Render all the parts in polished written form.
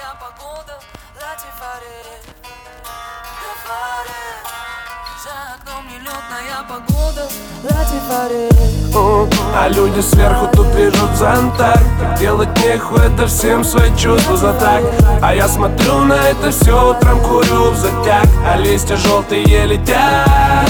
нелетная погода, латифаре, за окном нелетная погода, латифаре. А люди сверху тут вяжут зонтак. Делать нехуй, это всем свои чувства за так. А я смотрю на это все, утром курю в затяг. А листья желтые летят.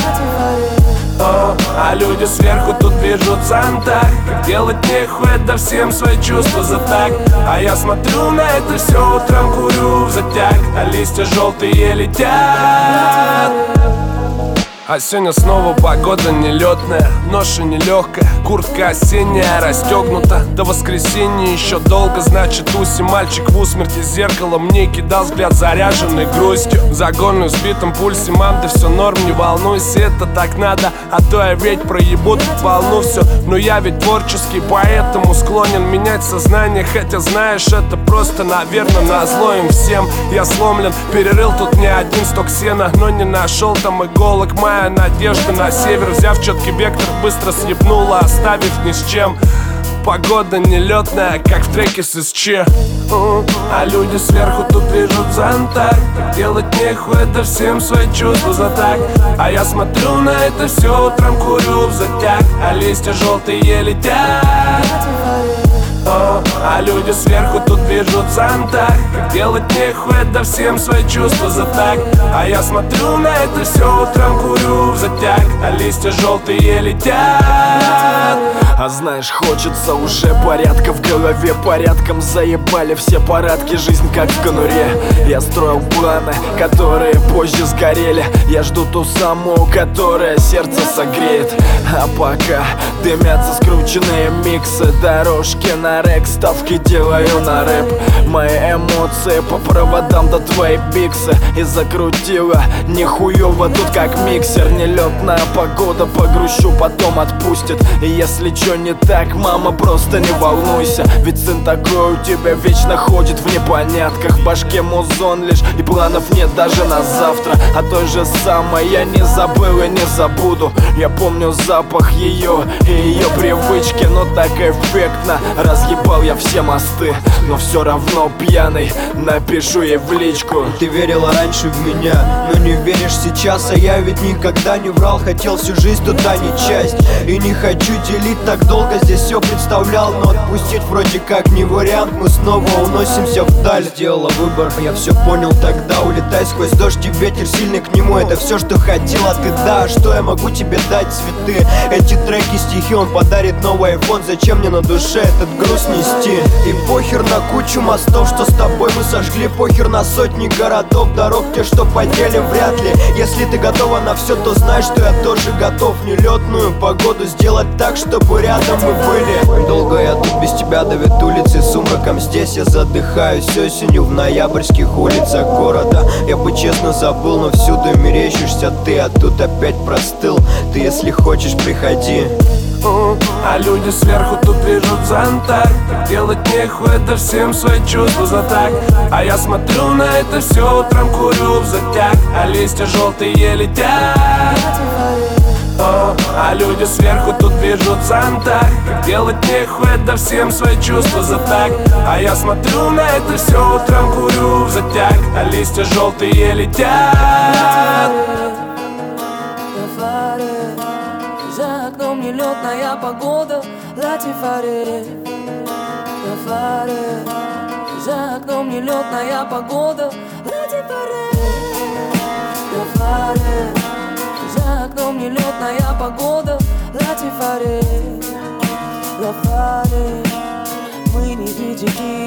А люди сверху тут вяжут зонтак. Как делать нехуй, это всем свои чувства за так. А я смотрю на это все, утром курю в затяг. А листья желтые летят. А сегодня снова погода нелетная, ноша нелегкая, куртка осенняя расстегнута. До воскресенья еще долго, значит уси. Мальчик в усмерти зеркало мне кидал взгляд, заряженный грустью. Загонный в сбитом пульсе, мам, да все норм, не волнуйся, это так надо. А то я ведь проебу тут волну все. Но я ведь творческий, поэтому склонен менять сознание. Хотя знаешь, это просто, наверное, назло им всем. Я сломлен, перерыл тут не один сток сена, но не нашел там иголок. Моя надежда на север, взяв четкий вектор, быстро съебнула, оставив ни с чем. Погода нелетная, как в треке с СЧ. А люди сверху тут вяжут зонтак. Делать нехуй, это всем свои чувства за так. А я смотрю на это все, утром курю в затяг. А листья желтые летят. А люди сверху тут вяжут зонтак. Как делать нехуй, это всем свои чувства за так. А я смотрю на это все, утром курю в затяг. А листья желтые летят. А знаешь, хочется уже порядка в голове. Порядком заебали все парадки, жизнь как в конуре. Я строил планы, которые позже сгорели. Я жду ту самую, которая сердце согреет. А пока дымятся скрученные миксы, дорожки на рэк, ставки делаю на рэп. Мои эмоции по проводам до твоей биксы. И закрутила нихуево тут как миксер. Нелетная погода, погрущу, потом отпустит. И если чё не так, мама, просто не волнуйся. Ведь сын такой у тебя вечно ходит в непонятках. В башке музон лишь, и планов нет даже на завтра. А той же самой я не забыл и не забуду. Я помню запах ее и ее привычки. Но так эффектно разъебал я все мосты. Но все равно пьяный напишу ей в личку. Ты верила раньше в меня, но не веришь сейчас. А я ведь никогда не врал, хотел всю жизнь туда не часть. И не хочу делить так долго, здесь все представлял. Но отпустить вроде как не вариант. Мы снова уносимся вдаль. Сделала выбор, я все понял тогда. Улетай сквозь дождь и ветер сильный к нему. Это все, что хотела ты, да. Что я могу тебе дать, цветы? Эти треки, стихи, он подарит новый iPhone. Зачем мне на душе этот груз нести? И похер на кучу мостов, что с тобой мы сожгли. Похер на сотни городов, дорог, те, что поделим, вряд ли. Если ты готова на все, то знай, что я тоже готов. Нелетную погоду сделать так, чтобы рядом мы были. Долго я тут без тебя давит улицы сумраком. Здесь я задыхаюсь осенью в ноябрьских улицах города. Я бы честно забыл, но всюду мерещишься ты. А тут опять простыл. Ты, если хочешь, приходи. А люди сверху тут вяжут зонтак. Делать нехуй, это всем свои чувства за так. А я смотрю на это все, утром курю в затяг. А листья желтые летят. А люди сверху тут вяжут зонтак. Как делать нехуй, это всем свои чувства за так. А я смотрю на это все, утром курю в затяг. А листья желтые летят. За окном нелетная погода, латифаре, за окном нелетная погода, латифаре, за окном нелетная погода, латифаре, мы не видели